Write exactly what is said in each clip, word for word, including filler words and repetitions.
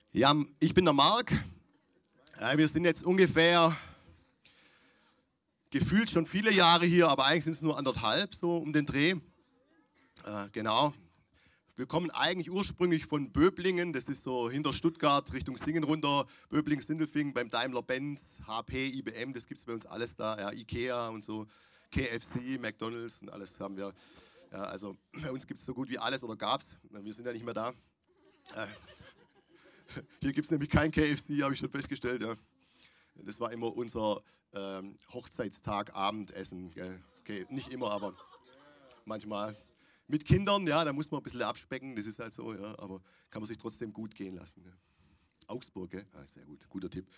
Ja, ich bin der Marc. Äh, Wir sind jetzt ungefähr gefühlt schon viele Jahre hier, aber eigentlich sind es nur anderthalb so um den Dreh. Äh, genau. Wir kommen eigentlich ursprünglich von Böblingen, das ist so hinter Stuttgart Richtung Singen runter. Böblingen, Sindelfingen beim Daimler-Benz, H P, I B M, das gibt es bei uns alles da. Ja, Ikea und so, K F C, McDonalds und alles haben wir. Ja, also bei uns gibt es so gut wie alles oder gab es. Wir sind ja nicht mehr da. Äh, Hier gibt es nämlich kein K F C, habe ich schon festgestellt. Ja. Das war immer unser ähm, Hochzeitstag, Abendessen. Gell. Okay, nicht immer, aber manchmal. Mit Kindern, ja, da muss man ein bisschen abspecken, das ist halt so, ja, aber kann man sich trotzdem gut gehen lassen. Ja. Augsburg, gell? Ah, sehr gut, guter Tipp.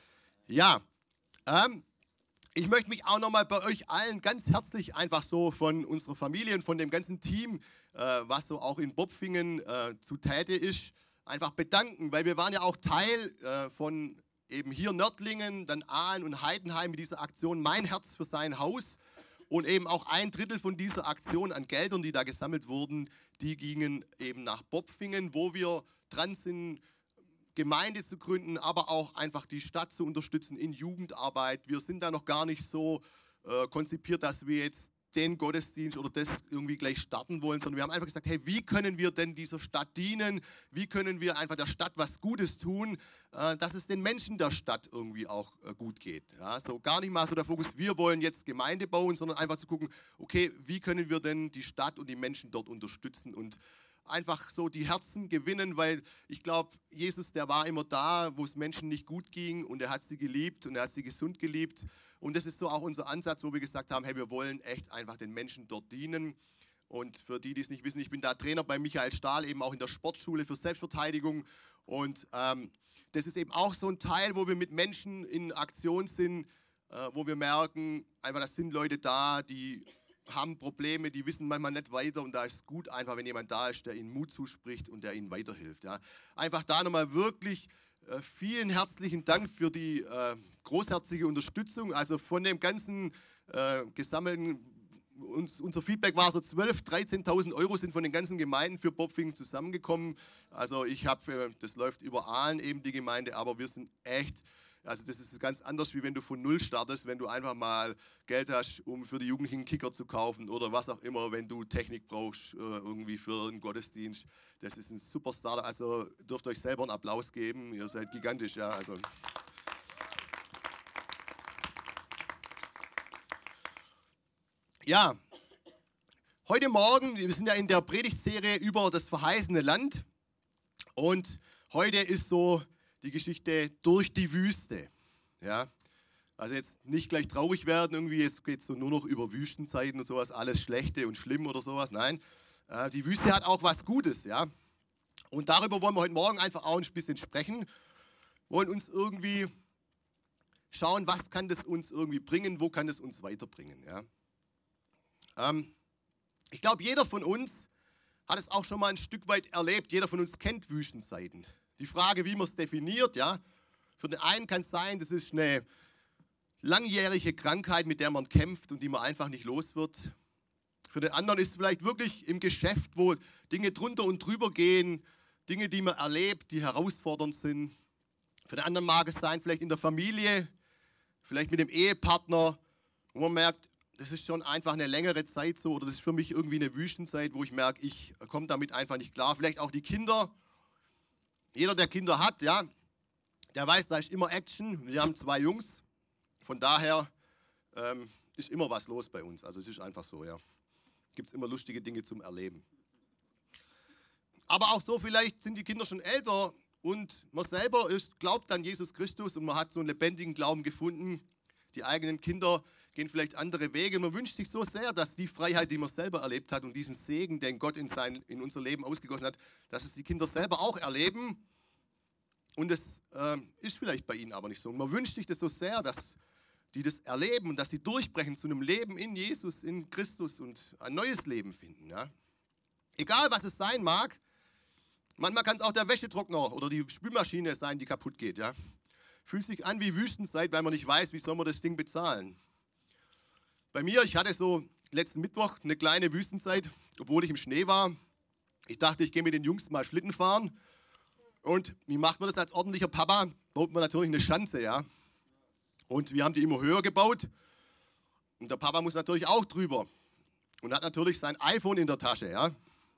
Ja, ähm, ich möchte mich auch nochmal bei euch allen ganz herzlich einfach so von unserer Familie und von dem ganzen Team, äh, was so auch in Bopfingen äh, zutäte ist, einfach bedanken, weil wir waren ja auch Teil äh, von eben hier Nördlingen, dann Aalen und Heidenheim mit dieser Aktion Mein Herz für sein Haus. Und eben auch ein Drittel von dieser Aktion an Geldern, die da gesammelt wurden, die gingen eben nach Bopfingen, wo wir dran sind, Gemeinde zu gründen, aber auch einfach die Stadt zu unterstützen in Jugendarbeit. Wir sind da noch gar nicht so äh, konzipiert, dass wir jetzt den Gottesdienst oder das irgendwie gleich starten wollen, sondern wir haben einfach gesagt, hey, wie können wir denn dieser Stadt dienen? Wie können wir einfach der Stadt was Gutes tun, äh, dass es den Menschen der Stadt irgendwie auch äh, gut geht. Ja, so gar nicht mal so der Fokus, wir wollen jetzt Gemeinde bauen, sondern einfach zu gucken, okay, wie können wir denn die Stadt und die Menschen dort unterstützen und einfach so die Herzen gewinnen, weil ich glaube, Jesus, der war immer da, wo es Menschen nicht gut ging und er hat sie geliebt und er hat sie gesund geliebt. Und das ist so auch unser Ansatz, wo wir gesagt haben, hey, wir wollen echt einfach den Menschen dort dienen. Und für die, die es nicht wissen, ich bin da Trainer bei Michael Stahl, eben auch in der Sportschule für Selbstverteidigung. Und ähm, das ist eben auch so ein Teil, wo wir mit Menschen in Aktion sind, äh, wo wir merken, einfach, das sind Leute da, die haben Probleme, die wissen manchmal nicht weiter und da ist es gut einfach, wenn jemand da ist, der ihnen Mut zuspricht und der ihnen weiterhilft. Ja. Einfach da nochmal wirklich äh, vielen herzlichen Dank für die äh, großherzige Unterstützung, also von dem ganzen äh, gesammelten, uns, unser Feedback war so zwölftausend, dreizehntausend Euro sind von den ganzen Gemeinden für Bopfingen zusammengekommen. Also ich habe, äh, das läuft über Aalen eben die Gemeinde, aber wir sind echt. Also das ist ganz anders, wie wenn du von Null startest, wenn du einfach mal Geld hast, um für die Jugendlichen einen Kicker zu kaufen oder was auch immer, wenn du Technik brauchst, äh, irgendwie für einen Gottesdienst. Das ist ein super Starter, also dürft euch selber einen Applaus geben, ihr seid gigantisch, ja. Also. Ja, heute Morgen, wir sind ja in der Predigtserie über das verheißene Land und heute ist so die Geschichte durch die Wüste. Ja? Also jetzt nicht gleich traurig werden, irgendwie jetzt geht es so nur noch über Wüstenzeiten und sowas, alles Schlechte und schlimm oder sowas. Nein, äh, die Wüste hat auch was Gutes. Ja? Und darüber wollen wir heute Morgen einfach auch ein bisschen sprechen. Wollen uns irgendwie schauen, was kann das uns irgendwie bringen, wo kann es uns weiterbringen. Ja? Ähm, ich glaube, jeder von uns hat es auch schon mal ein Stück weit erlebt. Jeder von uns kennt Wüstenzeiten. Die Frage, wie man es definiert, ja. Für den einen kann es sein, das ist eine langjährige Krankheit, mit der man kämpft und die man einfach nicht los wird. Für den anderen ist es vielleicht wirklich im Geschäft, wo Dinge drunter und drüber gehen, Dinge, die man erlebt, die herausfordernd sind. Für den anderen mag es sein, vielleicht in der Familie, vielleicht mit dem Ehepartner, wo man merkt, das ist schon einfach eine längere Zeit so oder das ist für mich irgendwie eine Wüstenzeit, wo ich merke, ich komme damit einfach nicht klar. Vielleicht auch die Kinder. Jeder, der Kinder hat, ja, der weiß, da ist immer Action. Wir haben zwei Jungs, von daher ähm, ist immer was los bei uns. Also es ist einfach so, ja. Gibt es immer lustige Dinge zum Erleben. Aber auch so, vielleicht sind die Kinder schon älter und man selber ist, glaubt an Jesus Christus und man hat so einen lebendigen Glauben gefunden. Die eigenen Kinder gehen vielleicht andere Wege. Man wünscht sich so sehr, dass die Freiheit, die man selber erlebt hat und diesen Segen, den Gott in, sein, in unser Leben ausgegossen hat, dass es die Kinder selber auch erleben. Und das äh, ist vielleicht bei ihnen aber nicht so. Und man wünscht sich das so sehr, dass die das erleben und dass sie durchbrechen zu einem Leben in Jesus, in Christus und ein neues Leben finden. Ja? Egal, was es sein mag. Manchmal kann es auch der Wäschetrockner oder die Spülmaschine sein, die kaputt geht. Ja? Fühlt sich an wie Wüstenzeit, weil man nicht weiß, wie soll man das Ding bezahlen. Bei mir, ich hatte so letzten Mittwoch eine kleine Wüstenzeit, obwohl ich im Schnee war. Ich dachte, ich gehe mit den Jungs mal Schlitten fahren Und wie macht man das als ordentlicher Papa? Baut man natürlich eine Schanze, ja. Und wir haben die immer höher gebaut. Und der Papa muss natürlich auch drüber. Und hat natürlich sein iPhone in der Tasche, ja.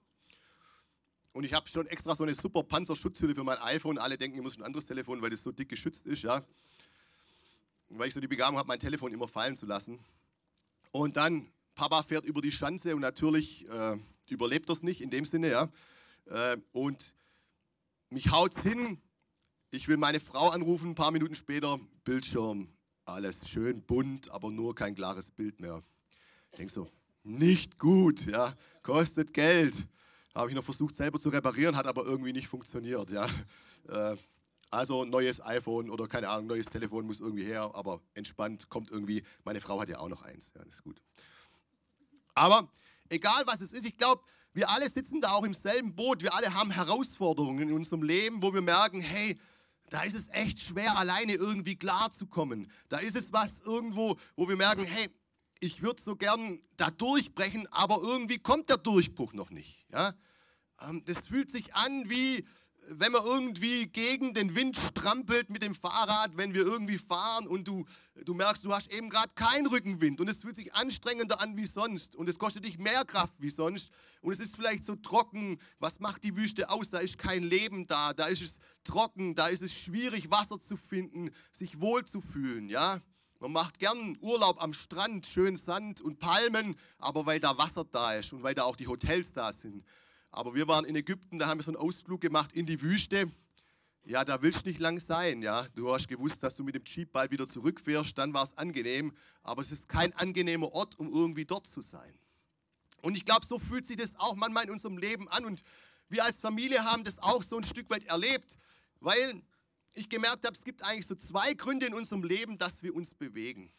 Und ich habe schon extra so eine super Panzerschutzhülle für mein iPhone. Alle denken, ich muss ein anderes Telefon, weil das so dick geschützt ist, ja. Und weil ich so die Begabung habe, mein Telefon immer fallen zu lassen. Und dann, Papa fährt über die Schanze und natürlich äh, überlebt er es nicht in dem Sinne, ja. Äh, und mich haut's hin. Ich will meine Frau anrufen, ein paar Minuten später, Bildschirm, alles schön bunt, aber nur kein klares Bild mehr. Ich denke so, nicht gut, ja, kostet Geld. Habe ich noch versucht selber zu reparieren, hat aber irgendwie nicht funktioniert, ja. Äh, also neues iPhone oder keine Ahnung, neues Telefon muss irgendwie her, aber entspannt, kommt irgendwie. Meine Frau hat ja auch noch eins, ja, das ist gut. Aber egal was es ist, ich glaube, wir alle sitzen da auch im selben Boot. Wir alle haben Herausforderungen in unserem Leben, wo wir merken, hey, da ist es echt schwer, alleine irgendwie klarzukommen. Da ist es was irgendwo, wo wir merken, hey, ich würde so gern da durchbrechen, aber irgendwie kommt der Durchbruch noch nicht. Ja? Das fühlt sich an wie, wenn man irgendwie gegen den Wind strampelt mit dem Fahrrad, wenn wir irgendwie fahren und du, du merkst, du hast eben gerade keinen Rückenwind und es fühlt sich anstrengender an wie sonst und es kostet dich mehr Kraft wie sonst und es ist vielleicht so trocken. Was macht die Wüste aus? Da ist kein Leben da, da ist es trocken, da ist es schwierig, Wasser zu finden, sich wohlzufühlen, ja. Man macht gern Urlaub am Strand, schön Sand und Palmen, aber weil da Wasser da ist und weil da auch die Hotels da sind. Aber wir waren in Ägypten, da haben wir so einen Ausflug gemacht in die Wüste. Ja, da willst du nicht lang sein, ja. Du hast gewusst, dass du mit dem Jeep bald wieder zurückfährst, dann war es angenehm. Aber es ist kein angenehmer Ort, um irgendwie dort zu sein. Und ich glaube, so fühlt sich das auch manchmal in unserem Leben an. Und wir als Familie haben das auch so ein Stück weit erlebt, weil ich gemerkt habe, es gibt eigentlich so zwei Gründe in unserem Leben, dass wir uns bewegen.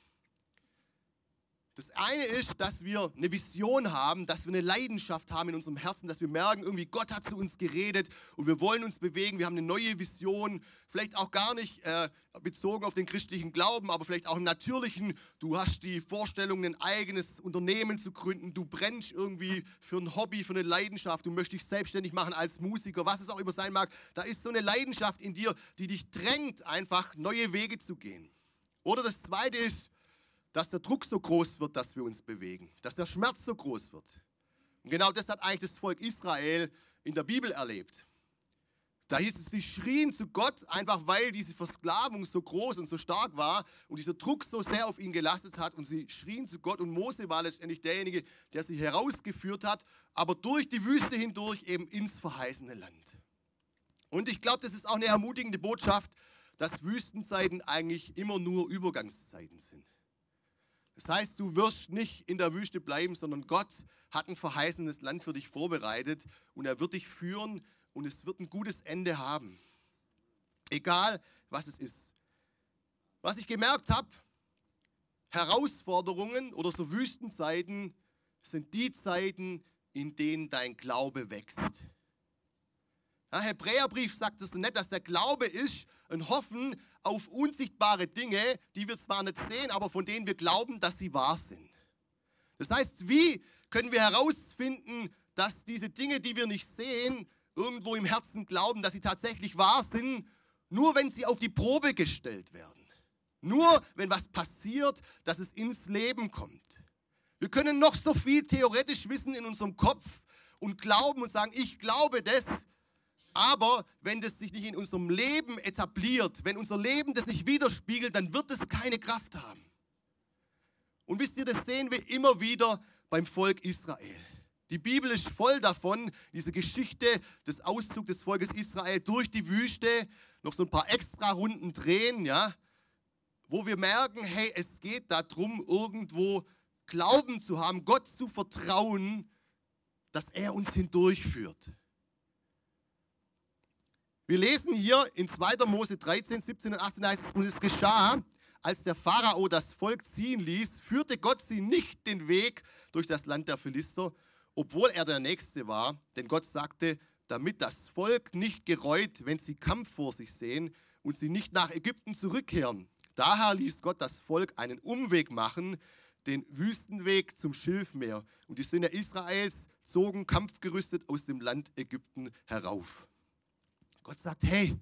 Das eine ist, dass wir eine Vision haben, dass wir eine Leidenschaft haben in unserem Herzen, dass wir merken, irgendwie Gott hat zu uns geredet und wir wollen uns bewegen, wir haben eine neue Vision, vielleicht auch gar nicht äh, bezogen auf den christlichen Glauben, aber vielleicht auch im Natürlichen. Du hast die Vorstellung, ein eigenes Unternehmen zu gründen, du brennst irgendwie für ein Hobby, für eine Leidenschaft, du möchtest dich selbstständig machen als Musiker, was es auch immer sein mag. Da ist so eine Leidenschaft in dir, die dich drängt, einfach neue Wege zu gehen. Oder das zweite ist, dass der Druck so groß wird, dass wir uns bewegen, dass der Schmerz so groß wird. Und genau das hat eigentlich das Volk Israel in der Bibel erlebt. Da hieß es, sie schrien zu Gott, einfach weil diese Versklavung so groß und so stark war und dieser Druck so sehr auf ihn gelastet hat und sie schrien zu Gott und Mose war letztendlich derjenige, der sie herausgeführt hat, aber durch die Wüste hindurch eben ins verheißene Land. Und ich glaube, das ist auch eine ermutigende Botschaft, dass Wüstenzeiten eigentlich immer nur Übergangszeiten sind. Das heißt, du wirst nicht in der Wüste bleiben, sondern Gott hat ein verheißenes Land für dich vorbereitet und er wird dich führen und es wird ein gutes Ende haben. Egal, was es ist. Was ich gemerkt habe, Herausforderungen oder so Wüstenzeiten sind die Zeiten, in denen dein Glaube wächst. Der Hebräerbrief sagt es so nett, dass der Glaube ist ein Hoffen auf unsichtbare Dinge, die wir zwar nicht sehen, aber von denen wir glauben, dass sie wahr sind. Das heißt, wie können wir herausfinden, dass diese Dinge, die wir nicht sehen, irgendwo im Herzen glauben, dass sie tatsächlich wahr sind? Nur wenn sie auf die Probe gestellt werden. Nur wenn was passiert, dass es ins Leben kommt. Wir können noch so viel theoretisch wissen in unserem Kopf und glauben und sagen, ich glaube das. Aber wenn das sich nicht in unserem Leben etabliert, wenn unser Leben das nicht widerspiegelt, dann wird es keine Kraft haben. Und wisst ihr, das sehen wir immer wieder beim Volk Israel. Die Bibel ist voll davon, diese Geschichte des Auszugs des Volkes Israel durch die Wüste, noch so ein paar extra Runden drehen, ja, wo wir merken, hey, es geht darum, irgendwo Glauben zu haben, Gott zu vertrauen, dass er uns hindurchführt. Wir lesen hier in zweiter Mose dreizehn, siebzehn und achtzehn heißt es, und es geschah, als der Pharao das Volk ziehen ließ, führte Gott sie nicht den Weg durch das Land der Philister, obwohl er der Nächste war. Denn Gott sagte, damit das Volk nicht gereut, wenn sie Kampf vor sich sehen und sie nicht nach Ägypten zurückkehren. Daher ließ Gott das Volk einen Umweg machen, den Wüstenweg zum Schilfmeer. Und die Söhne Israels zogen kampfgerüstet aus dem Land Ägypten herauf. Gott sagt, hey,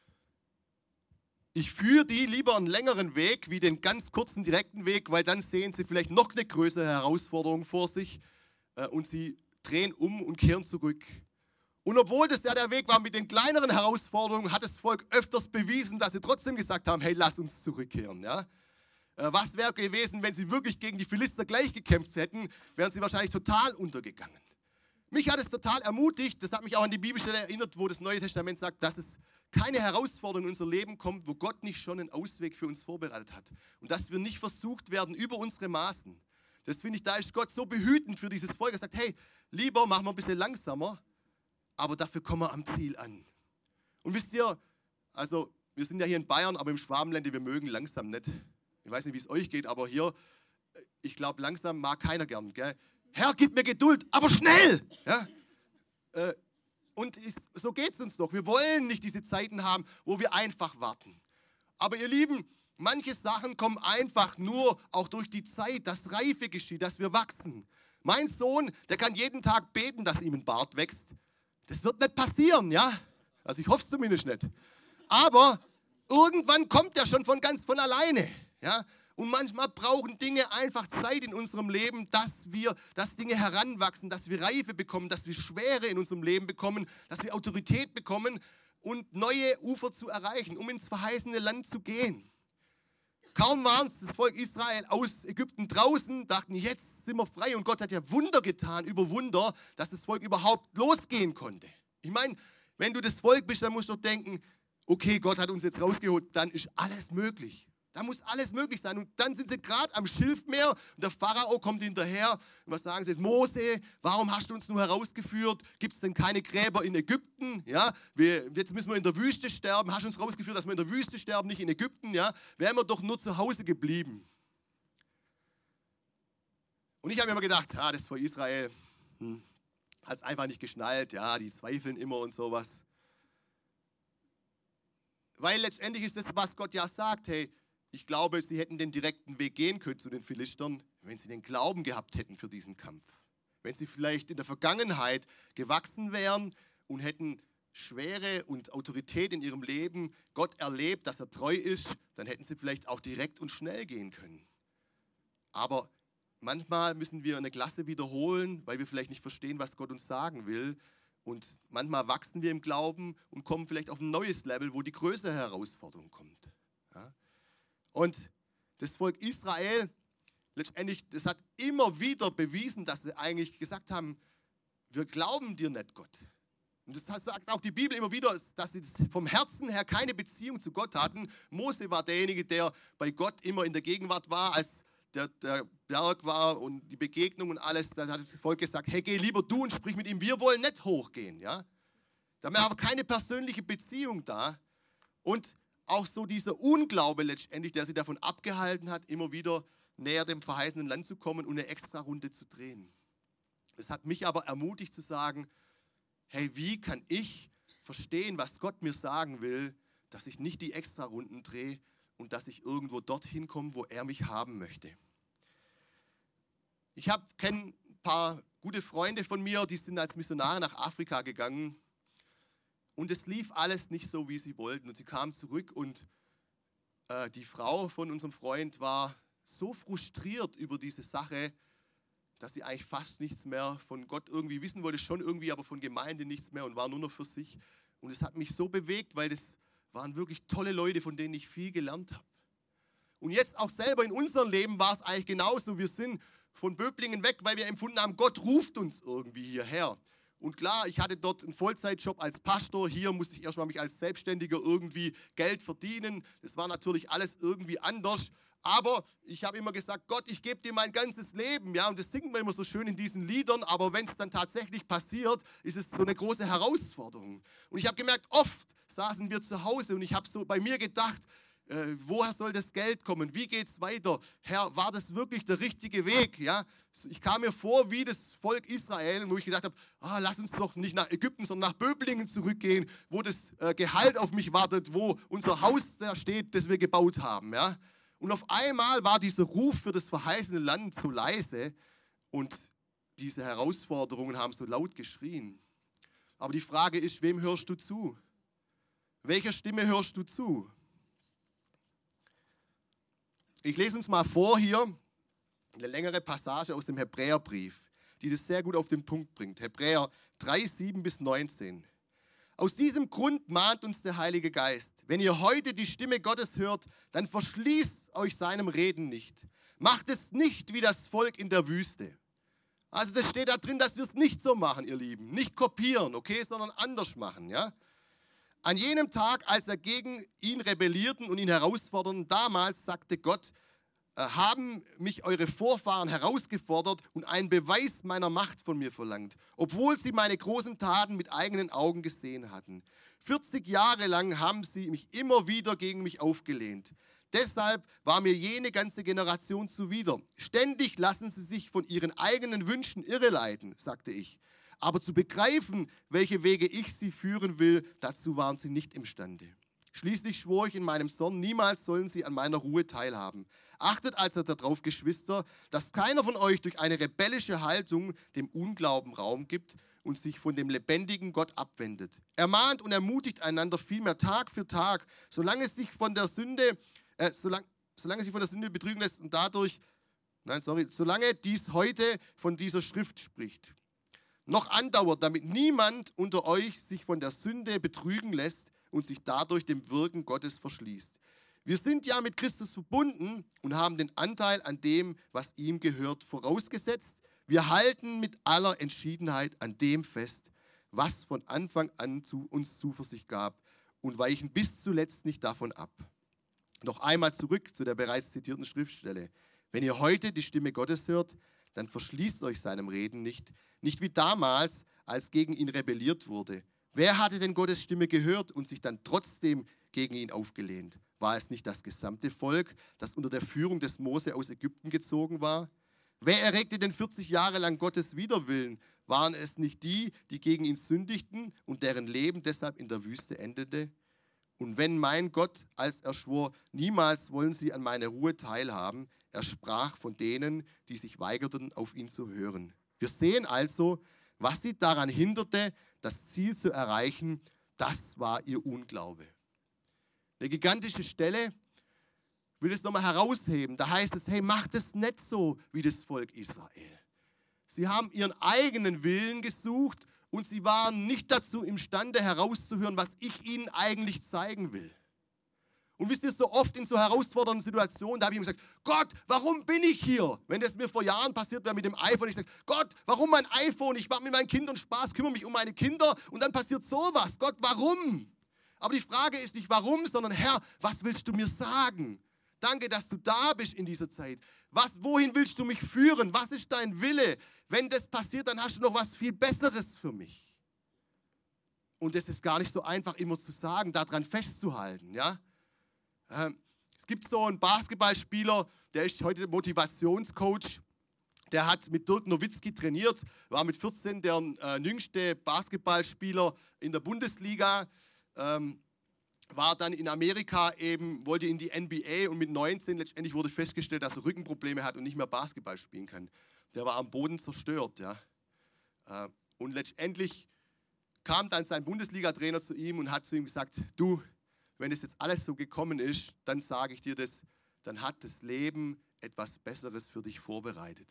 ich führe die lieber einen längeren Weg wie den ganz kurzen, direkten Weg, weil dann sehen sie vielleicht noch eine größere Herausforderung vor sich äh, und sie drehen um und kehren zurück. Und obwohl das ja der Weg war mit den kleineren Herausforderungen, hat das Volk öfters bewiesen, dass sie trotzdem gesagt haben, hey, lass uns zurückkehren. Ja? Äh, was wäre gewesen, wenn sie wirklich gegen die Philister gleich gekämpft hätten, wären sie wahrscheinlich total untergegangen. Mich hat es total ermutigt, das hat mich auch an die Bibelstelle erinnert, wo das Neue Testament sagt, dass es keine Herausforderung in unser Leben kommt, wo Gott nicht schon einen Ausweg für uns vorbereitet hat. Und dass wir nicht versucht werden über unsere Maßen. Das finde ich, da ist Gott so behütend für dieses Volk. Er sagt, hey, lieber machen wir ein bisschen langsamer, aber dafür kommen wir am Ziel an. Und wisst ihr, also wir sind ja hier in Bayern, aber im Schwabenländle, wir mögen langsam nicht. Ich weiß nicht, wie es euch geht, aber hier, ich glaube, langsam mag keiner gern. Gell? Herr, gib mir Geduld, aber schnell! Ja? Äh, Und so geht es uns doch. Wir wollen nicht diese Zeiten haben, wo wir einfach warten. Aber ihr Lieben, manche Sachen kommen einfach nur auch durch die Zeit, dass Reife geschieht, dass wir wachsen. Mein Sohn, der kann jeden Tag beten, dass ihm ein Bart wächst. Das wird nicht passieren, ja? Also ich hoffe es zumindest nicht. Aber irgendwann kommt er schon von ganz von alleine, ja? Und manchmal brauchen Dinge einfach Zeit in unserem Leben, dass wir, dass Dinge heranwachsen, dass wir Reife bekommen, dass wir Schwere in unserem Leben bekommen, dass wir Autorität bekommen und neue Ufer zu erreichen, um ins verheißene Land zu gehen. Kaum waren es das Volk Israel aus Ägypten draußen, dachten, jetzt sind wir frei und Gott hat ja Wunder getan über Wunder, dass das Volk überhaupt losgehen konnte. Ich meine, wenn du das Volk bist, dann musst du doch denken, okay, Gott hat uns jetzt rausgeholt, dann ist alles möglich. Da muss alles möglich sein. Und dann sind sie gerade am Schilfmeer und der Pharao kommt hinterher. Und was sagen sie jetzt? Mose, warum hast du uns nur herausgeführt? Gibt es denn keine Gräber in Ägypten? Ja, wir, jetzt müssen wir in der Wüste sterben. Hast du uns herausgeführt, dass wir in der Wüste sterben, nicht in Ägypten? Ja, wären wir doch nur zu Hause geblieben. Und ich habe mir immer gedacht, ja, das war Israel. Hm, hat es einfach nicht geschnallt. Ja, die zweifeln immer und sowas. Weil letztendlich ist das, was Gott ja sagt, hey, ich glaube, sie hätten den direkten Weg gehen können zu den Philistern, wenn sie den Glauben gehabt hätten für diesen Kampf. Wenn sie vielleicht in der Vergangenheit gewachsen wären und hätten Schwere und Autorität in ihrem Leben, Gott erlebt, dass er treu ist, dann hätten sie vielleicht auch direkt und schnell gehen können. Aber manchmal müssen wir eine Klasse wiederholen, weil wir vielleicht nicht verstehen, was Gott uns sagen will. Und manchmal wachsen wir im Glauben und kommen vielleicht auf ein neues Level, wo die größere Herausforderung kommt. Ja? Und das Volk Israel, letztendlich, das hat immer wieder bewiesen, dass sie eigentlich gesagt haben, wir glauben dir nicht, Gott. Und das sagt auch die Bibel immer wieder, dass sie vom Herzen her keine Beziehung zu Gott hatten. Mose war derjenige, der bei Gott immer in der Gegenwart war, als der, der Berg war und die Begegnung und alles. Dann hat das Volk gesagt, hey, geh lieber du und sprich mit ihm, wir wollen nicht hochgehen. Ja? Da war aber keine persönliche Beziehung da. Und auch so dieser Unglaube letztendlich, der sie davon abgehalten hat, immer wieder näher dem verheißenen Land zu kommen und eine extra Runde zu drehen. Es hat mich aber ermutigt zu sagen, hey, wie kann ich verstehen, was Gott mir sagen will, dass ich nicht die extra Runden drehe und dass ich irgendwo dorthin komme, wo er mich haben möchte. Ich kenne ein paar gute Freunde von mir, die sind als Missionare nach Afrika gegangen. Und es lief alles nicht so, wie sie wollten. Und sie kamen zurück und äh, die Frau von unserem Freund war so frustriert über diese Sache, dass sie eigentlich fast nichts mehr von Gott irgendwie wissen wollte, schon irgendwie, aber von Gemeinde nichts mehr und war nur noch für sich. Und es hat mich so bewegt, weil das waren wirklich tolle Leute, von denen ich viel gelernt habe. Und jetzt auch selber in unserem Leben war es eigentlich genauso. Wir sind von Böblingen weg, weil wir empfunden haben, Gott ruft uns irgendwie hierher. Und klar, ich hatte dort einen Vollzeitjob als Pastor. Hier musste ich erstmal mich als Selbstständiger irgendwie Geld verdienen. Das war natürlich alles irgendwie anders. Aber ich habe immer gesagt, Gott, ich gebe dir mein ganzes Leben. Ja, und das singen wir immer so schön in diesen Liedern. Aber wenn es dann tatsächlich passiert, ist es so eine große Herausforderung. Und ich habe gemerkt, oft saßen wir zu Hause und ich habe so bei mir gedacht, Äh, woher soll das Geld kommen? Wie geht es weiter? Herr, war das wirklich der richtige Weg? Ja? Ich kam mir vor wie das Volk Israel, wo ich gedacht habe, ah, lass uns doch nicht nach Ägypten, sondern nach Böblingen zurückgehen, wo das äh, Gehalt auf mich wartet, wo unser Haus da steht, das wir gebaut haben. Ja? Und auf einmal war dieser Ruf für das verheißene Land so leise und diese Herausforderungen haben so laut geschrien. Aber die Frage ist, wem hörst du zu? Welcher Stimme hörst du zu? Ich lese uns mal vor hier eine längere Passage aus dem Hebräerbrief, die das sehr gut auf den Punkt bringt. Hebräer drei, sieben bis neunzehn. Aus diesem Grund mahnt uns der Heilige Geist: Wenn ihr heute die Stimme Gottes hört, dann verschließt euch seinem Reden nicht. Macht es nicht wie das Volk in der Wüste. Also das steht da drin, dass wir es nicht so machen, ihr Lieben. Nicht kopieren, okay, sondern anders machen, ja. An jenem Tag, als er gegen ihn rebellierten und ihn herausforderten, damals sagte Gott: haben mich eure Vorfahren herausgefordert und einen Beweis meiner Macht von mir verlangt, obwohl sie meine großen Taten mit eigenen Augen gesehen hatten. vierzig Jahre lang haben sie mich immer wieder gegen mich aufgelehnt. Deshalb war mir jene ganze Generation zuwider. Ständig lassen sie sich von ihren eigenen Wünschen irreleiten, sagte ich. Aber zu begreifen, welche Wege ich sie führen will, dazu waren sie nicht imstande. Schließlich schwor ich in meinem Zorn, niemals sollen sie an meiner Ruhe teilhaben. Achtet also darauf, Geschwister, dass keiner von euch durch eine rebellische Haltung dem Unglauben Raum gibt und sich von dem lebendigen Gott abwendet. Ermahnt und ermutigt einander vielmehr Tag für Tag, solange es sich von der Sünde, äh, solange, solange sich von der Sünde betrügen lässt und dadurch, nein, sorry, solange dies heute von dieser Schrift spricht, noch andauert, damit niemand unter euch sich von der Sünde betrügen lässt und sich dadurch dem Wirken Gottes verschließt. Wir sind ja mit Christus verbunden und haben den Anteil an dem, was ihm gehört, vorausgesetzt. Wir halten mit aller Entschiedenheit an dem fest, was von Anfang an zu uns Zuversicht gab, und weichen bis zuletzt nicht davon ab. Noch einmal zurück zu der bereits zitierten Schriftstelle. Wenn ihr heute die Stimme Gottes hört, dann verschließt euch seinem Reden nicht, nicht wie damals, als gegen ihn rebelliert wurde. Wer hatte denn Gottes Stimme gehört und sich dann trotzdem gegen ihn aufgelehnt? War es nicht das gesamte Volk, das unter der Führung des Mose aus Ägypten gezogen war? Wer erregte denn vierzig Jahre lang Gottes Widerwillen? Waren es nicht die, die gegen ihn sündigten und deren Leben deshalb in der Wüste endete? Und wenn mein Gott, als er schwor, niemals wollen sie an meine Ruhe teilhaben, er sprach von denen, die sich weigerten, auf ihn zu hören. Wir sehen also, was sie daran hinderte, das Ziel zu erreichen, das war ihr Unglaube. Eine gigantische Stelle, ich will es nochmal herausheben. Da heißt es, hey, macht es nicht so wie das Volk Israel. Sie haben ihren eigenen Willen gesucht und sie waren nicht dazu imstande herauszuhören, was ich ihnen eigentlich zeigen will. Und wisst ihr, so oft in so herausfordernden Situationen, da habe ich ihm gesagt, Gott, warum bin ich hier? Wenn das mir vor Jahren passiert wäre mit dem iPhone, ich sage, Gott, warum mein iPhone? Ich mache mit meinen Kindern Spaß, kümmere mich um meine Kinder und dann passiert sowas. Gott, warum? Aber die Frage ist nicht warum, sondern Herr, was willst du mir sagen? Danke, dass du da bist in dieser Zeit. Was, wohin willst du mich führen? Was ist dein Wille? Wenn das passiert, dann hast du noch was viel Besseres für mich. Und das ist gar nicht so einfach immer zu sagen, daran festzuhalten, ja? Es gibt so einen Basketballspieler, der ist heute Motivationscoach. Der hat mit Dirk Nowitzki trainiert, war mit vierzehn der äh, jüngste Basketballspieler in der Bundesliga, ähm, war dann in Amerika eben, wollte in die N B A und mit neunzehn letztendlich wurde festgestellt, dass er Rückenprobleme hat und nicht mehr Basketball spielen kann. Der war am Boden zerstört. Ja. Äh, und letztendlich kam dann sein Bundesliga-Trainer zu ihm und hat zu ihm gesagt, du, wenn es jetzt alles so gekommen ist, dann sage ich dir das, dann hat das Leben etwas Besseres für dich vorbereitet.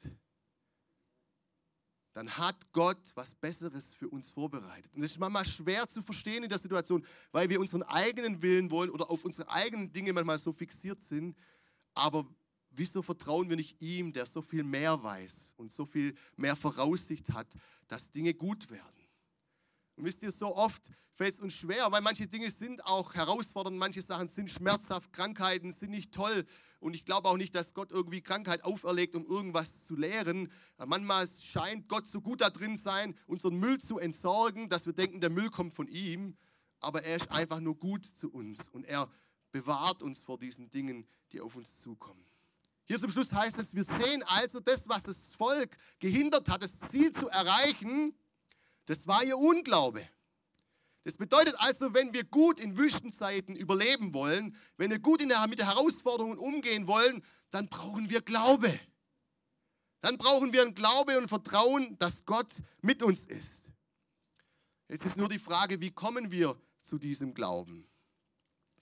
Dann hat Gott was Besseres für uns vorbereitet. Und das ist manchmal schwer zu verstehen in der Situation, weil wir unseren eigenen Willen wollen oder auf unsere eigenen Dinge manchmal so fixiert sind. Aber wieso vertrauen wir nicht ihm, der so viel mehr weiß und so viel mehr Voraussicht hat, dass Dinge gut werden? Und wisst ihr, so oft fällt es uns schwer, weil manche Dinge sind auch herausfordernd, manche Sachen sind schmerzhaft, Krankheiten sind nicht toll. Und ich glaube auch nicht, dass Gott irgendwie Krankheit auferlegt, um irgendwas zu lehren. Manchmal scheint Gott so gut da drin sein, unseren Müll zu entsorgen, dass wir denken, der Müll kommt von ihm. Aber er ist einfach nur gut zu uns und er bewahrt uns vor diesen Dingen, die auf uns zukommen. Hier zum Schluss heißt es, wir sehen also das, was das Volk gehindert hat, das Ziel zu erreichen, das war ihr Unglaube. Das bedeutet also, wenn wir gut in Wüstenzeiten überleben wollen, wenn wir gut in der, mit den Herausforderungen umgehen wollen, dann brauchen wir Glaube. Dann brauchen wir ein Glaube und Vertrauen, dass Gott mit uns ist. Es ist nur die Frage, wie kommen wir zu diesem Glauben?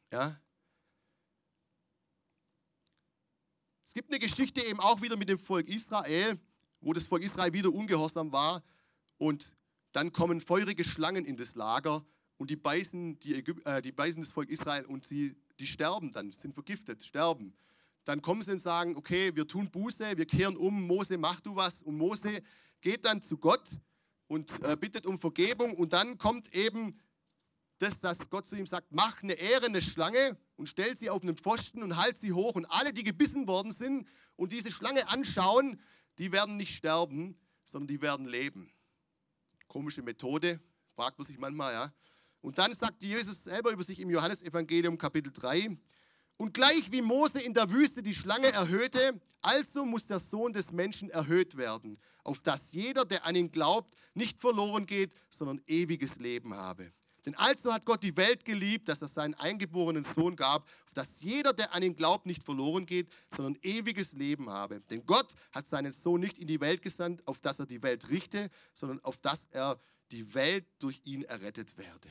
Ja. Es gibt eine Geschichte eben auch wieder mit dem Volk Israel, wo das Volk Israel wieder ungehorsam war und dann kommen feurige Schlangen in das Lager und die beißen, die Ägyp- äh, die beißen das Volk Israel und sie, die sterben dann, sind vergiftet, sterben. Dann kommen sie und sagen, okay, wir tun Buße, wir kehren um, Mose, mach du was. Und Mose geht dann zu Gott und äh, bittet um Vergebung und dann kommt eben das, dass Gott zu ihm sagt, mach eine ehrene Schlange und stell sie auf einen Pfosten und halt sie hoch. Und alle, die gebissen worden sind und diese Schlange anschauen, die werden nicht sterben, sondern die werden leben. Komische Methode, fragt man sich manchmal, ja. Und dann sagt Jesus selber über sich im Johannesevangelium Kapitel drei, und gleich wie Mose in der Wüste die Schlange erhöhte, also muss der Sohn des Menschen erhöht werden, auf dass jeder, der an ihn glaubt, nicht verloren geht, sondern ewiges Leben habe. Denn also hat Gott die Welt geliebt, dass er seinen eingeborenen Sohn gab, auf dass jeder, der an ihn glaubt, nicht verloren geht, sondern ewiges Leben habe. Denn Gott hat seinen Sohn nicht in die Welt gesandt, auf dass er die Welt richte, sondern auf dass er die Welt durch ihn errettet werde.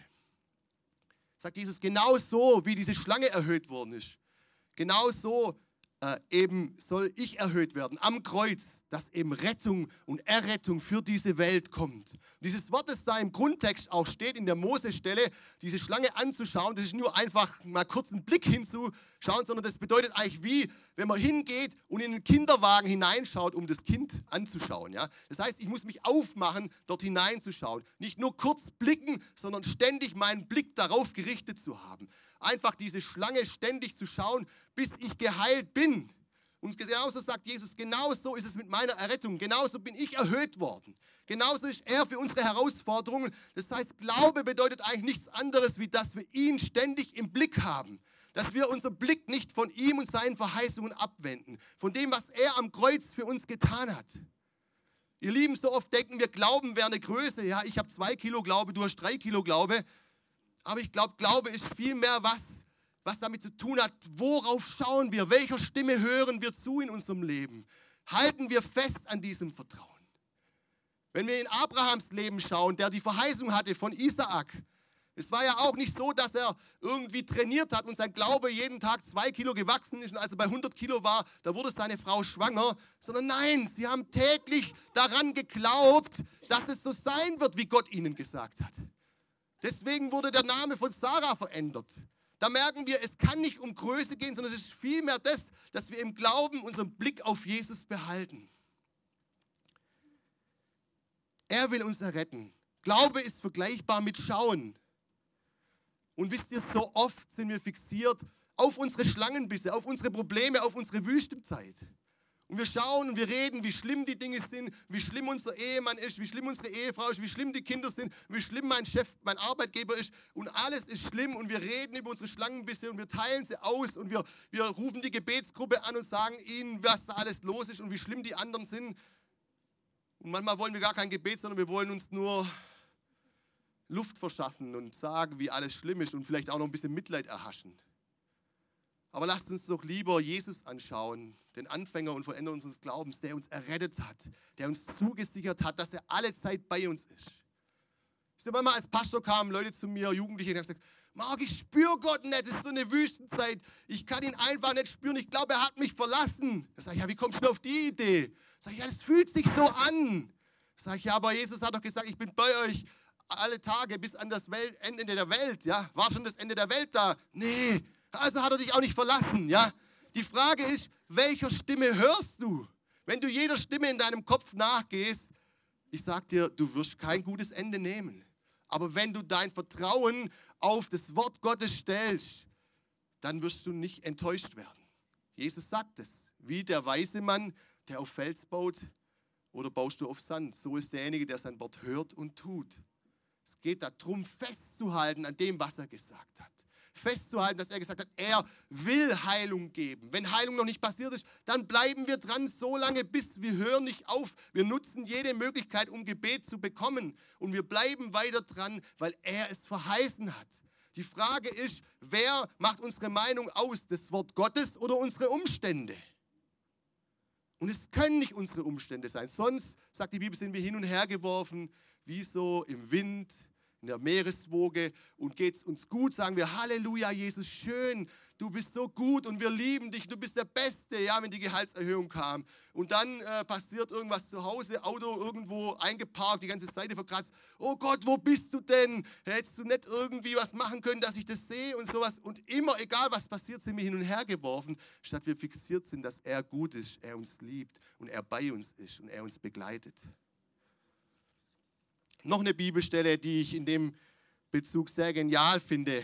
Sagt Jesus, genau so, wie diese Schlange erhöht worden ist, genau so äh, eben soll ich erhöht werden am Kreuz, dass eben Rettung und Errettung für diese Welt kommt. Und dieses Wort, das da im Grundtext auch steht, in der Mose-Stelle, diese Schlange anzuschauen, das ist nur einfach mal kurz einen Blick hinzuschauen, sondern das bedeutet eigentlich wie, wenn man hingeht und in den Kinderwagen hineinschaut, um das Kind anzuschauen. Ja? Das heißt, ich muss mich aufmachen, dort hineinzuschauen. Nicht nur kurz blicken, sondern ständig meinen Blick darauf gerichtet zu haben. Einfach diese Schlange ständig zu schauen, bis ich geheilt bin. Und genauso sagt Jesus, genauso ist es mit meiner Errettung. Genauso bin ich erhöht worden. Genauso ist er für unsere Herausforderungen. Das heißt, Glaube bedeutet eigentlich nichts anderes, wie dass wir ihn ständig im Blick haben. Dass wir unseren Blick nicht von ihm und seinen Verheißungen abwenden. Von dem, was er am Kreuz für uns getan hat. Ihr Lieben, so oft denken wir, Glauben wäre eine Größe. Ja, ich habe zwei Kilo Glaube, du hast drei Kilo Glaube. Aber ich glaube, Glaube ist viel mehr was, was damit zu tun hat, worauf schauen wir, welcher Stimme hören wir zu in unserem Leben. Halten wir fest an diesem Vertrauen. Wenn wir in Abrahams Leben schauen, der die Verheißung hatte von Isaak, es war ja auch nicht so, dass er irgendwie trainiert hat und sein Glaube jeden Tag zwei Kilo gewachsen ist und als er bei hundert Kilo war, da wurde seine Frau schwanger, sondern nein, sie haben täglich daran geglaubt, dass es so sein wird, wie Gott ihnen gesagt hat. Deswegen wurde der Name von Sarah verändert. Da merken wir, es kann nicht um Größe gehen, sondern es ist vielmehr das, dass wir im Glauben unseren Blick auf Jesus behalten. Er will uns erretten. Glaube ist vergleichbar mit Schauen. Und wisst ihr, so oft sind wir fixiert auf unsere Schlangenbisse, auf unsere Probleme, auf unsere Wüstenzeit. Und wir schauen und wir reden, wie schlimm die Dinge sind, wie schlimm unser Ehemann ist, wie schlimm unsere Ehefrau ist, wie schlimm die Kinder sind, wie schlimm mein Chef, mein Arbeitgeber ist. Und alles ist schlimm und wir reden über unsere Schlangenbisse und wir teilen sie aus und wir, wir rufen die Gebetsgruppe an und sagen ihnen, was da alles los ist und wie schlimm die anderen sind. Und manchmal wollen wir gar kein Gebet, sondern wir wollen uns nur Luft verschaffen und sagen, wie alles schlimm ist und vielleicht auch noch ein bisschen Mitleid erhaschen. Aber lasst uns doch lieber Jesus anschauen, den Anfänger und Vollender unseres Glaubens, der uns errettet hat, der uns zugesichert hat, dass er alle Zeit bei uns ist. Wisst ihr, manchmal als Pastor kamen Leute zu mir, Jugendliche, und haben gesagt, Marc, ich spüre Gott nicht, es ist so eine Wüstenzeit, ich kann ihn einfach nicht spüren, ich glaube, er hat mich verlassen. Da sage ich, ja, wie kommst du auf die Idee? Sag ich, ja, das fühlt sich so an. Sag ich, ja, aber Jesus hat doch gesagt, ich bin bei euch alle Tage bis an das Welt, Ende der Welt. Ja, war schon das Ende der Welt da? Nee. Also hat er dich auch nicht verlassen, ja? Die Frage ist, welcher Stimme hörst du? Wenn du jeder Stimme in deinem Kopf nachgehst, ich sag dir, du wirst kein gutes Ende nehmen. Aber wenn du dein Vertrauen auf das Wort Gottes stellst, dann wirst du nicht enttäuscht werden. Jesus sagt es, wie der weise Mann, der auf Fels baut, oder baust du auf Sand? So ist derjenige, der sein Wort hört und tut. Es geht darum, festzuhalten an dem, was er gesagt hat. Festzuhalten, dass er gesagt hat, er will Heilung geben. Wenn Heilung noch nicht passiert ist, dann bleiben wir dran, so lange, bis wir hören nicht auf. Wir nutzen jede Möglichkeit, um Gebet zu bekommen. Und wir bleiben weiter dran, weil er es verheißen hat. Die Frage ist, wer macht unsere Meinung aus? Das Wort Gottes oder unsere Umstände? Und es können nicht unsere Umstände sein. Sonst, sagt die Bibel, sind wir hin und her geworfen, wie so im Wind, in der Meereswoge und geht es uns gut, sagen wir Halleluja, Jesus, schön, du bist so gut und wir lieben dich, du bist der Beste, ja, wenn die Gehaltserhöhung kam. Und dann äh, passiert irgendwas zu Hause, Auto irgendwo eingeparkt, die ganze Seite verkratzt. Oh Gott, wo bist du denn? Hättest du nicht irgendwie was machen können, dass ich das sehe und sowas? Und immer, egal was passiert, sind wir hin und her geworfen, statt wir fixiert sind, dass er gut ist, er uns liebt und er bei uns ist und er uns begleitet. Noch eine Bibelstelle, die ich in dem Bezug sehr genial finde.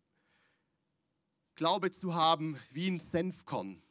Glaube zu haben wie ein Senfkorn.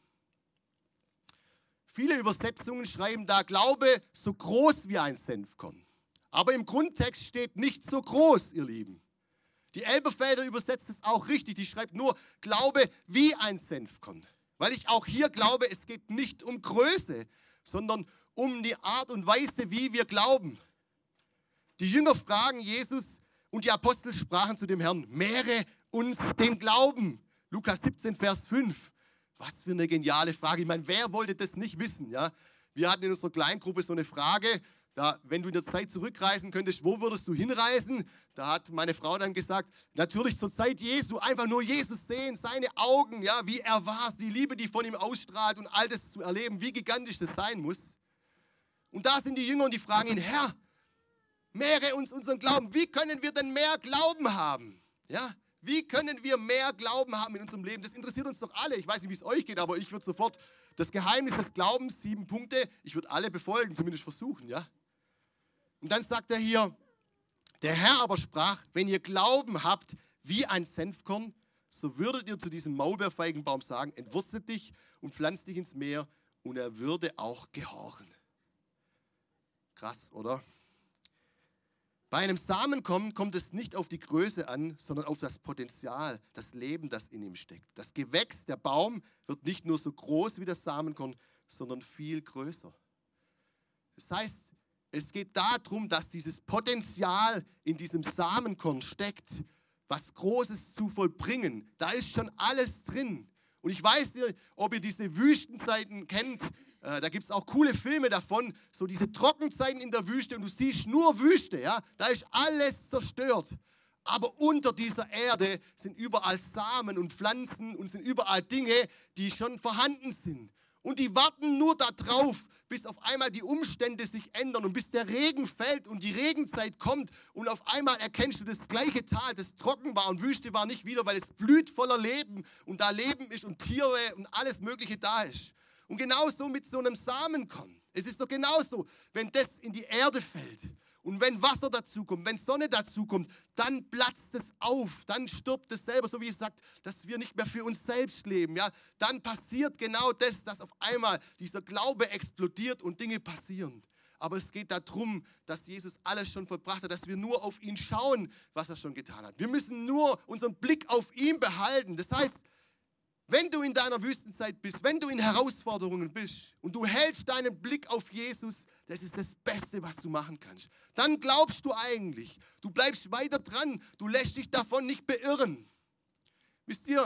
Viele Übersetzungen schreiben da Glaube so groß wie ein Senfkorn. Aber im Grundtext steht nicht so groß, ihr Lieben. Die Elberfelder übersetzt es auch richtig. Die schreibt nur Glaube wie ein Senfkorn. Weil ich auch hier glaube, es geht nicht um Größe, sondern um die Art und Weise, wie wir glauben. Die Jünger fragen Jesus und die Apostel sprachen zu dem Herrn, mehre uns den Glauben. Lukas siebzehn, Vers fünf. Was für eine geniale Frage. Ich meine, wer wollte das nicht wissen? Ja? Wir hatten in unserer Kleingruppe so eine Frage, da, wenn du in der Zeit zurückreisen könntest, wo würdest du hinreisen? Da hat meine Frau dann gesagt, natürlich zur Zeit Jesu, einfach nur Jesus sehen, seine Augen, ja, wie er war, die Liebe, die von ihm ausstrahlt und all das zu erleben, wie gigantisch das sein muss. Und da sind die Jünger und die fragen ihn, Herr, mehre uns unseren Glauben. Wie können wir denn mehr Glauben haben? Ja, wie können wir mehr Glauben haben in unserem Leben? Das interessiert uns doch alle. Ich weiß nicht, wie es euch geht, aber ich würde sofort das Geheimnis des Glaubens, sieben Punkte, ich würde alle befolgen, zumindest versuchen. Ja? Und dann sagt er hier, der Herr aber sprach, wenn ihr Glauben habt wie ein Senfkorn, so würdet ihr zu diesem Maulbeerfeigenbaum sagen, entwurzelt dich und pflanzt dich ins Meer und er würde auch gehorchen. Krass, oder? Bei einem Samenkorn kommt es nicht auf die Größe an, sondern auf das Potenzial, das Leben, das in ihm steckt. Das Gewächs, der Baum, wird nicht nur so groß wie das Samenkorn, sondern viel größer. Das heißt, es geht darum, dass dieses Potenzial in diesem Samenkorn steckt, was Großes zu vollbringen. Da ist schon alles drin. Und ich weiß nicht, ob ihr diese Wüstenzeiten kennt. Äh, da gibt es auch coole Filme davon, so diese Trockenzeiten in der Wüste und du siehst nur Wüste, ja, da ist alles zerstört. Aber unter dieser Erde sind überall Samen und Pflanzen und sind überall Dinge, die schon vorhanden sind. Und die warten nur darauf, bis auf einmal die Umstände sich ändern und bis der Regen fällt und die Regenzeit kommt und auf einmal erkennst du das gleiche Tal, das trocken war und Wüste war nicht wieder, weil es blüht voller Leben und da Leben ist und Tiere und alles Mögliche da ist. Und genauso mit so einem Samenkorn. Es ist doch genauso, wenn das in die Erde fällt und wenn Wasser dazukommt, wenn Sonne dazukommt, dann platzt es auf, dann stirbt es selber, so wie es sagt, dass wir nicht mehr für uns selbst leben. Ja? Dann passiert genau das, dass auf einmal dieser Glaube explodiert und Dinge passieren. Aber es geht darum, dass Jesus alles schon vollbracht hat, dass wir nur auf ihn schauen, was er schon getan hat. Wir müssen nur unseren Blick auf ihn behalten. Das heißt, wenn du in deiner Wüstenzeit bist, wenn du in Herausforderungen bist und du hältst deinen Blick auf Jesus, das ist das Beste, was du machen kannst. Dann glaubst du eigentlich, du bleibst weiter dran, du lässt dich davon nicht beirren. Wisst ihr,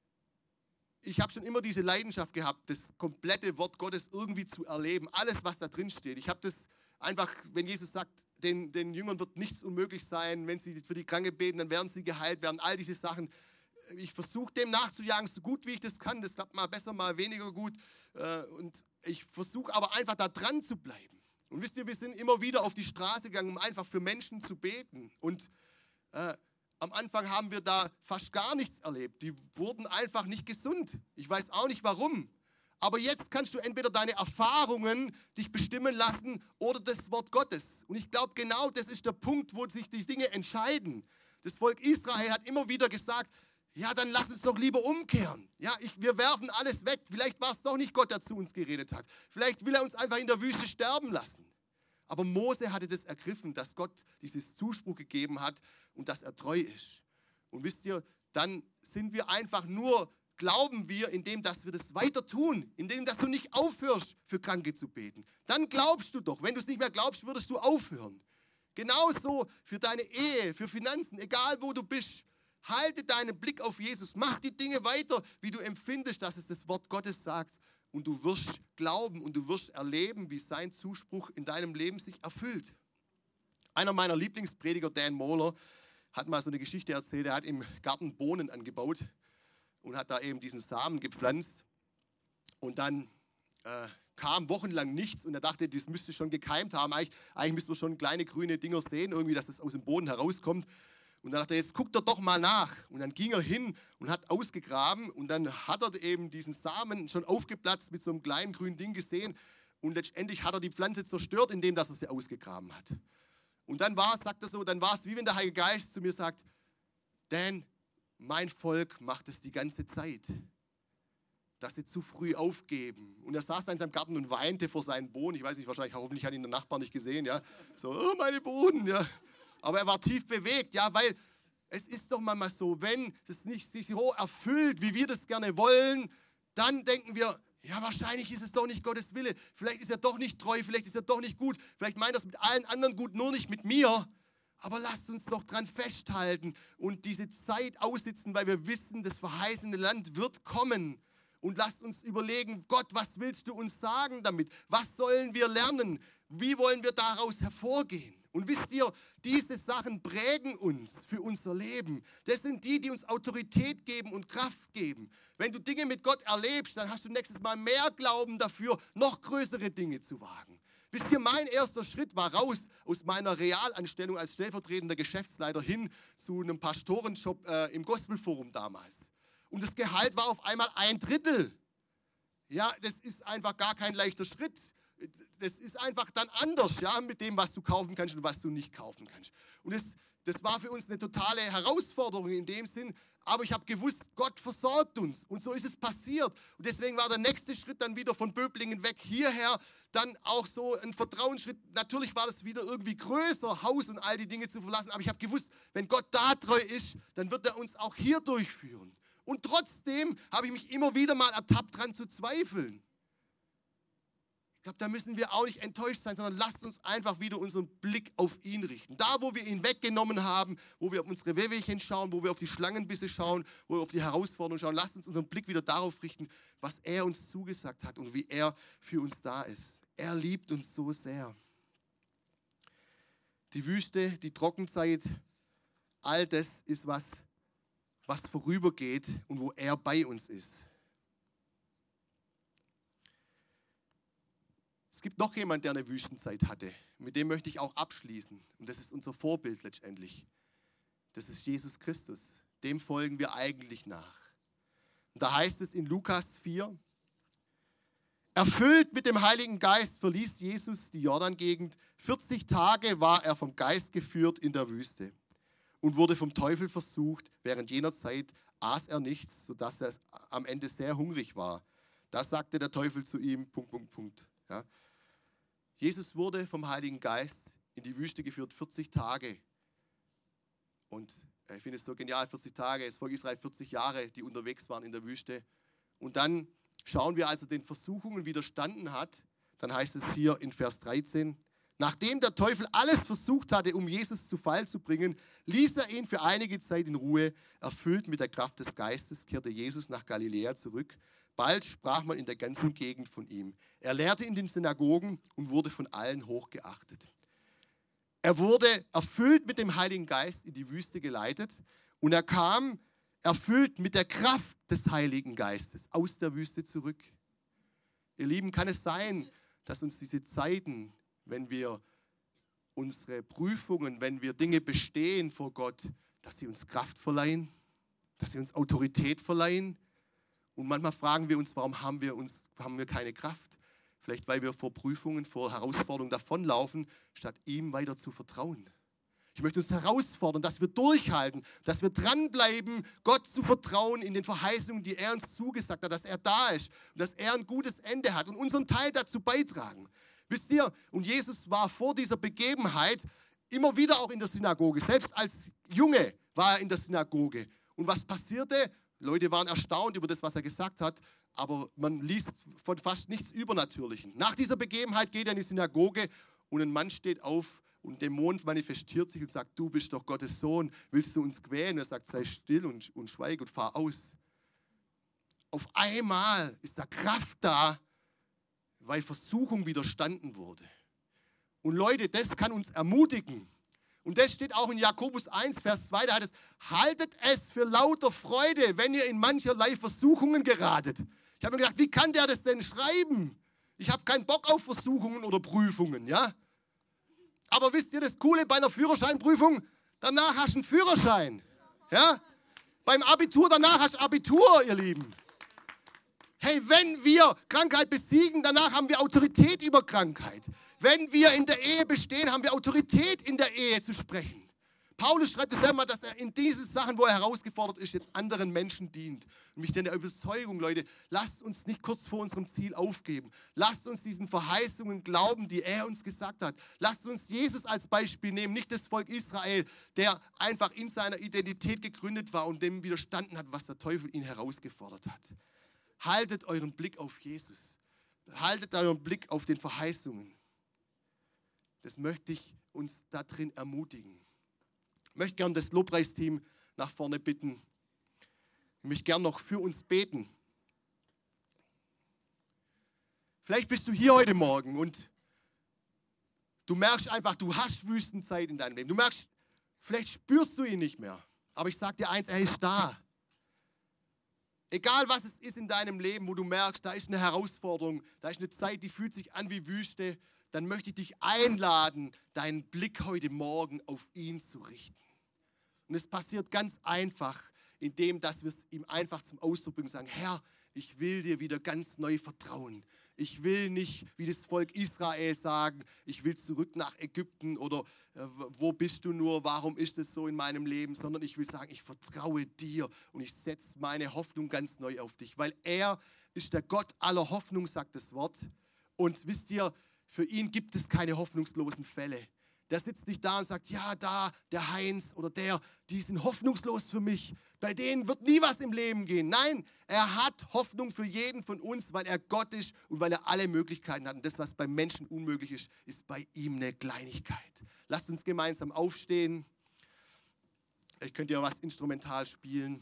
ich habe schon immer diese Leidenschaft gehabt, das komplette Wort Gottes irgendwie zu erleben, alles, was da drin steht. Ich habe das einfach, wenn Jesus sagt, den, den Jüngern wird nichts unmöglich sein, wenn sie für die Kranke beten, dann werden sie geheilt werden, all diese Sachen. Ich versuche dem nachzujagen, so gut wie ich das kann. Das klappt mal besser, mal weniger gut. Und ich versuche aber einfach da dran zu bleiben. Und wisst ihr, wir sind immer wieder auf die Straße gegangen, um einfach für Menschen zu beten. Und äh, am Anfang haben wir da fast gar nichts erlebt. Die wurden einfach nicht gesund. Ich weiß auch nicht warum. Aber jetzt kannst du entweder deine Erfahrungen dich bestimmen lassen oder das Wort Gottes. Und ich glaube, genau das ist der Punkt, wo sich die Dinge entscheiden. Das Volk Israel hat immer wieder gesagt, ja, dann lass uns doch lieber umkehren. Ja, ich, wir werfen alles weg. Vielleicht war es doch nicht Gott, der zu uns geredet hat. Vielleicht will er uns einfach in der Wüste sterben lassen. Aber Mose hatte das ergriffen, dass Gott dieses Zuspruch gegeben hat und dass er treu ist. Und wisst ihr, dann sind wir einfach nur, glauben wir, indem dass wir das weiter tun, indem dass du nicht aufhörst, für Kranke zu beten. Dann glaubst du doch. Wenn du es nicht mehr glaubst, würdest du aufhören. Genauso für deine Ehe, für Finanzen, egal wo du bist. Halte deinen Blick auf Jesus. Mach die Dinge weiter, wie du empfindest, dass es das Wort Gottes sagt. Und du wirst glauben und du wirst erleben, wie sein Zuspruch in deinem Leben sich erfüllt. Einer meiner Lieblingsprediger, Dan Mohler, hat mal so eine Geschichte erzählt, er hat im Garten Bohnen angebaut und hat da eben diesen Samen gepflanzt. Und dann äh, kam wochenlang nichts und er dachte, das müsste schon gekeimt haben. Eigentlich, eigentlich müsste man schon kleine grüne Dinger sehen, irgendwie, dass das aus dem Boden herauskommt. Und dann dachte er, jetzt guckt er doch mal nach. Und dann ging er hin und hat ausgegraben und dann hat er eben diesen Samen schon aufgeplatzt mit so einem kleinen grünen Ding gesehen. Und letztendlich hat er die Pflanze zerstört, indem dass er sie ausgegraben hat. Und dann war es, sagt er so, dann war es wie wenn der Heilige Geist zu mir sagt, Dan, mein Volk macht es die ganze Zeit, dass sie zu früh aufgeben. Und er saß da in seinem Garten und weinte vor seinen Bohnen. Ich weiß nicht, wahrscheinlich, hoffentlich hat ihn der Nachbar nicht gesehen. Ja? So, oh, meine Bohnen, ja. Aber er war tief bewegt, ja, weil es ist doch manchmal so, wenn es nicht sich so erfüllt, wie wir das gerne wollen, dann denken wir, ja, wahrscheinlich ist es doch nicht Gottes Wille. Vielleicht ist er doch nicht treu, vielleicht ist er doch nicht gut. Vielleicht meint er es mit allen anderen gut, nur nicht mit mir. Aber lasst uns doch dran festhalten und diese Zeit aussitzen, weil wir wissen, das verheißene Land wird kommen. Und lasst uns überlegen, Gott, was willst du uns sagen damit? Was sollen wir lernen? Wie wollen wir daraus hervorgehen? Und wisst ihr, diese Sachen prägen uns für unser Leben. Das sind die, die uns Autorität geben und Kraft geben. Wenn du Dinge mit Gott erlebst, dann hast du nächstes Mal mehr Glauben dafür, noch größere Dinge zu wagen. Wisst ihr, mein erster Schritt war raus aus meiner Realanstellung als stellvertretender Geschäftsleiter hin zu einem Pastorenjob äh, im Gospelforum damals. Und das Gehalt war auf einmal ein Drittel. Ja, das ist einfach gar kein leichter Schritt. Das ist einfach dann anders, ja, mit dem, was du kaufen kannst und was du nicht kaufen kannst. Und das, das war für uns eine totale Herausforderung in dem Sinn, aber ich habe gewusst, Gott versorgt uns und so ist es passiert. Und deswegen war der nächste Schritt dann wieder von Böblingen weg hierher, dann auch so ein Vertrauensschritt. Natürlich war das wieder irgendwie größer, Haus und all die Dinge zu verlassen, aber ich habe gewusst, wenn Gott da treu ist, dann wird er uns auch hier durchführen. Und trotzdem habe ich mich immer wieder mal ertappt, dran zu zweifeln. Ich glaube, da müssen wir auch nicht enttäuscht sein, sondern lasst uns einfach wieder unseren Blick auf ihn richten. Da, wo wir ihn weggenommen haben, wo wir auf unsere Wehwehchen schauen, wo wir auf die Schlangenbisse schauen, wo wir auf die Herausforderungen schauen, lasst uns unseren Blick wieder darauf richten, was er uns zugesagt hat und wie er für uns da ist. Er liebt uns so sehr. Die Wüste, die Trockenzeit, all das ist was, was vorübergeht und wo er bei uns ist. Es gibt noch jemanden, der eine Wüstenzeit hatte. Mit dem möchte ich auch abschließen. Und das ist unser Vorbild letztendlich. Das ist Jesus Christus. Dem folgen wir eigentlich nach. Und da heißt es in Lukas vier, erfüllt mit dem Heiligen Geist verließ Jesus die Jordan-Gegend. vierzig Tage war er vom Geist geführt in der Wüste und wurde vom Teufel versucht. Während jener Zeit aß er nichts, sodass er am Ende sehr hungrig war. Da sagte der Teufel zu ihm, Punkt, Punkt, Punkt. Ja. Jesus wurde vom Heiligen Geist in die Wüste geführt, vierzig Tage. Und ich finde es so genial, vierzig Tage, das Volk Israel vierzig Jahre, die unterwegs waren in der Wüste. Und dann schauen wir, als er den Versuchungen widerstanden hat, dann heißt es hier in Vers dreizehn, nachdem der Teufel alles versucht hatte, um Jesus zu Fall zu bringen, ließ er ihn für einige Zeit in Ruhe. Erfüllt mit der Kraft des Geistes kehrte Jesus nach Galiläa zurück. Bald sprach man in der ganzen Gegend von ihm. Er lehrte in den Synagogen und wurde von allen hochgeachtet. Er wurde erfüllt mit dem Heiligen Geist in die Wüste geleitet und er kam erfüllt mit der Kraft des Heiligen Geistes aus der Wüste zurück. Ihr Lieben, kann es sein, dass uns diese Zeiten, wenn wir unsere Prüfungen, wenn wir Dinge bestehen vor Gott, dass sie uns Kraft verleihen, dass sie uns Autorität verleihen? Und manchmal fragen wir uns, warum haben wir, uns, haben wir keine Kraft? Vielleicht, weil wir vor Prüfungen, vor Herausforderungen davonlaufen, statt ihm weiter zu vertrauen. Ich möchte uns herausfordern, dass wir durchhalten, dass wir dranbleiben, Gott zu vertrauen in den Verheißungen, die er uns zugesagt hat, dass er da ist und dass er ein gutes Ende hat und unseren Teil dazu beitragen. Wisst ihr, und Jesus war vor dieser Begebenheit immer wieder auch in der Synagoge. Selbst als Junge war er in der Synagoge. Und was passierte? Leute waren erstaunt über das, was er gesagt hat, aber man liest von fast nichts Übernatürlichen. Nach dieser Begebenheit geht er in die Synagoge und ein Mann steht auf und ein Dämon manifestiert sich und sagt, du bist doch Gottes Sohn, willst du uns quälen? Er sagt, sei still und, und schweig und fahr aus. Auf einmal ist da Kraft da, weil Versuchung widerstanden wurde. Und Leute, das kann uns ermutigen. Und das steht auch in Jakobus eins, Vers zwei, da heißt es, haltet es für lauter Freude, wenn ihr in mancherlei Versuchungen geratet. Ich habe mir gedacht, wie kann der das denn schreiben? Ich habe keinen Bock auf Versuchungen oder Prüfungen, ja? Aber wisst ihr, das Coole bei einer Führerscheinprüfung, danach hast du einen Führerschein, ja? Beim Abitur, danach hast du Abitur, ihr Lieben. Hey, wenn wir Krankheit besiegen, danach haben wir Autorität über Krankheit. Wenn wir in der Ehe bestehen, haben wir Autorität in der Ehe zu sprechen. Paulus schreibt es einmal, dass er in diesen Sachen, wo er herausgefordert ist, jetzt anderen Menschen dient. Nämlich in der Überzeugung, Leute, lasst uns nicht kurz vor unserem Ziel aufgeben. Lasst uns diesen Verheißungen glauben, die er uns gesagt hat. Lasst uns Jesus als Beispiel nehmen, nicht das Volk Israel, der einfach in seiner Identität gegründet war und dem widerstanden hat, was der Teufel ihn herausgefordert hat. Haltet euren Blick auf Jesus. Haltet euren Blick auf den Verheißungen. Das möchte ich uns da drin ermutigen. Ich möchte gerne das Lobpreisteam nach vorne bitten. Ich möchte gerne noch für uns beten. Vielleicht bist du hier heute Morgen und du merkst einfach, du hast Wüstenzeit in deinem Leben. Du merkst, vielleicht spürst du ihn nicht mehr. Aber ich sage dir eins, er ist da. Egal was es ist in deinem Leben, wo du merkst, da ist eine Herausforderung, da ist eine Zeit, die fühlt sich an wie Wüste, dann möchte ich dich einladen, deinen Blick heute Morgen auf ihn zu richten. Und es passiert ganz einfach, indem dass wir es ihm einfach zum Ausdruck bringen und sagen, Herr, ich will dir wieder ganz neu vertrauen. Ich will nicht, wie das Volk Israel sagen, ich will zurück nach Ägypten oder äh, wo bist du nur, warum ist es so in meinem Leben, sondern ich will sagen, ich vertraue dir und ich setze meine Hoffnung ganz neu auf dich, weil er ist der Gott aller Hoffnung, sagt das Wort. Und wisst ihr, für ihn gibt es keine hoffnungslosen Fälle. Der sitzt nicht da und sagt, ja, da, der Heinz oder der, die sind hoffnungslos für mich. Bei denen wird nie was im Leben gehen. Nein, er hat Hoffnung für jeden von uns, weil er Gott ist und weil er alle Möglichkeiten hat. Und das, was beim Menschen unmöglich ist, ist bei ihm eine Kleinigkeit. Lasst uns gemeinsam aufstehen. Ich könnte ja was instrumental spielen.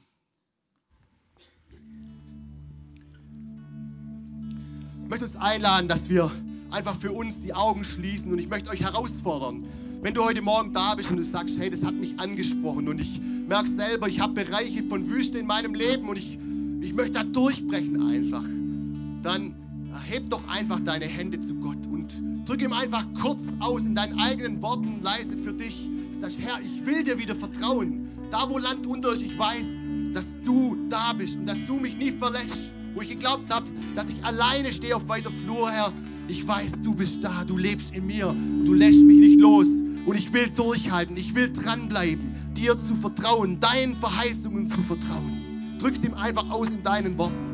Ich möchte uns einladen, dass wir einfach für uns die Augen schließen und ich möchte euch herausfordern, wenn du heute Morgen da bist und du sagst, hey, das hat mich angesprochen und ich merke selber, ich habe Bereiche von Wüste in meinem Leben und ich, ich möchte da durchbrechen einfach, dann heb doch einfach deine Hände zu Gott und drück ihm einfach kurz aus in deinen eigenen Worten, leise für dich. Du sagst, Herr, ich will dir wieder vertrauen. Da, wo Land unter ist, ich weiß, dass du da bist und dass du mich nie verlässt. Wo ich geglaubt habe, dass ich alleine stehe auf weiter Flur, Herr. Ich weiß, du bist da, du lebst in mir und du lässt mich nicht los. Und ich will durchhalten, ich will dranbleiben, dir zu vertrauen, deinen Verheißungen zu vertrauen. Drückst ihm einfach aus in deinen Worten.